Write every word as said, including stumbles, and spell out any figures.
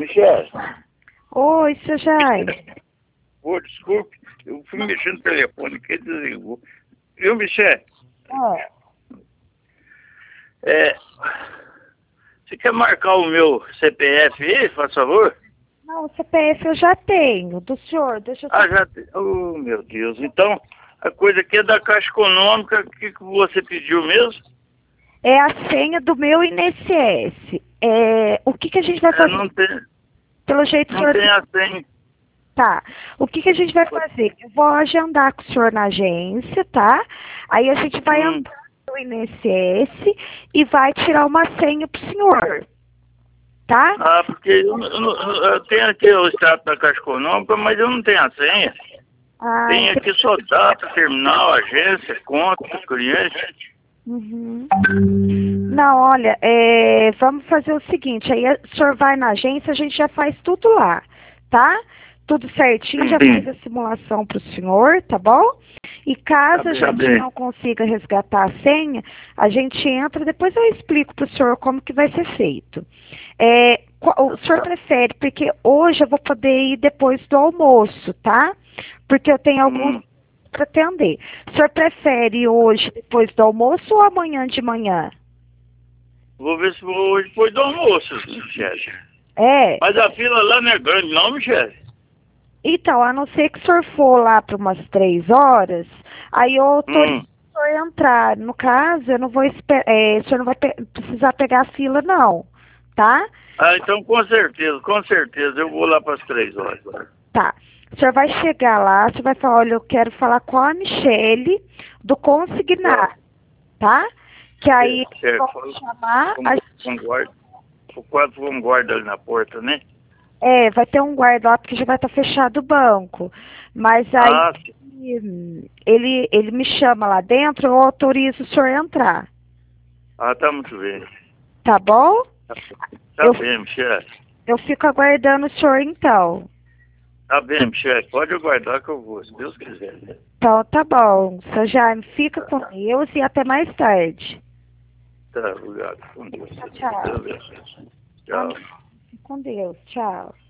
Michele. Oi, seu Jair. Ô, desculpe, eu fui mexendo no telefone que ele desligou. Viu, Michele? É. É, você quer marcar o meu C P F aí, por favor? Não, o C P F eu já tenho, do senhor, deixa eu só... Ah, já tem. Oh, meu Deus. Então, a coisa aqui é da Caixa Econômica. O que, que você pediu mesmo? É a senha do meu I N S S. É, o que, que a gente vai É, fazer? não tem, Pelo jeito, o não senhor... tem a senha. Tá. O que, que a gente vai fazer? Eu vou agendar com o senhor na agência, tá? Aí a gente vai Hum. entrar no I N S S e vai tirar uma senha pro senhor. Tá? Ah, porque eu, eu, eu- eu tenho aqui o extrato da Caixa Econômica, mas eu não tenho a senha. Ah, Tem aqui entendi. só data, terminal, agência, conta, cliente. Uhum. Não, olha, é, vamos fazer o seguinte, aí o senhor vai na agência, a gente já faz tudo lá, tá? Tudo certinho, já Sim. fiz a simulação para o senhor, tá bom? E caso Tá a bem. gente Tá bem. não consiga resgatar a senha, a gente entra, depois eu explico para o senhor como que vai ser feito. É, qual- o senhor prefere, porque hoje eu vou poder ir depois do almoço, tá? Porque eu tenho alguns Hum. para atender. O senhor prefere hoje depois do almoço ou amanhã de manhã? Vou ver se vou hoje depois do almoço, Michele. É. Mas a fila lá não é grande não, Michele? Então, a não ser que o senhor for lá para umas três horas, aí eu autorizo Hum. o senhor entrar. No caso, eu não vou esperar, é, o senhor não vai pe- precisar pegar a fila, não. Tá? Ah, então com certeza, com certeza. Eu vou lá para as três horas. Tá. O senhor vai chegar lá, você vai falar, olha, eu quero falar com a Michele do consignar, tá? Que aí Certo. vamos chamar, Com, a com guarda. O quadro com guarda ali na porta, né? É, vai ter um guarda lá porque já vai estar fechado o banco. Mas aí Ah, hum, ele, ele me chama lá dentro, eu autorizo o senhor entrar. ah, tá muito bem. Tá bom? Tá Eu, bem, Michele. eu fico aguardando o senhor então. Tá bem, Michele. Pode aguardar que eu vou, se Deus quiser. Então tá bom. Seu Jaime, fica com Deus e até mais tarde. Tá, obrigado. Com Deus. Tchau. Deus abençoe. Tchau. Amém. Fique com Deus. Tchau.